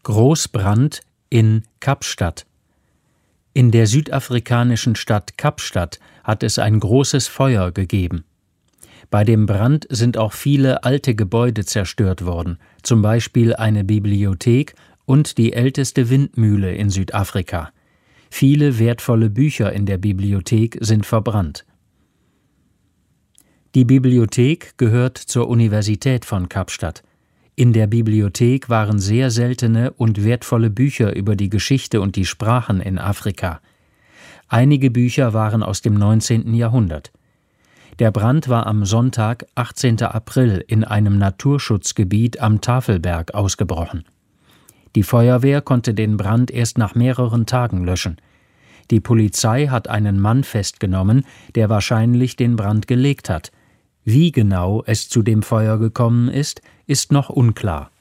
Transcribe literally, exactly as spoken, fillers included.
Großbrand in Kapstadt. In der südafrikanischen Stadt Kapstadt hat es ein großes Feuer gegeben. Bei dem Brand sind auch viele alte Gebäude zerstört worden, zum Beispiel eine Bibliothek und die älteste Windmühle in Südafrika. Viele wertvolle Bücher in der Bibliothek sind verbrannt. Die Bibliothek gehört zur Universität von Kapstadt. In der Bibliothek waren sehr seltene und wertvolle Bücher über die Geschichte und die Sprachen in Afrika. Einige Bücher waren aus dem neunzehnten Jahrhundert. Der Brand war am Sonntag, achtzehnten April, in einem Naturschutzgebiet am Tafelberg ausgebrochen. Die Feuerwehr konnte den Brand erst nach mehreren Tagen löschen. Die Polizei hat einen Mann festgenommen, der wahrscheinlich den Brand gelegt hat. Wie genau es zu dem Feuer gekommen ist, ist noch unklar.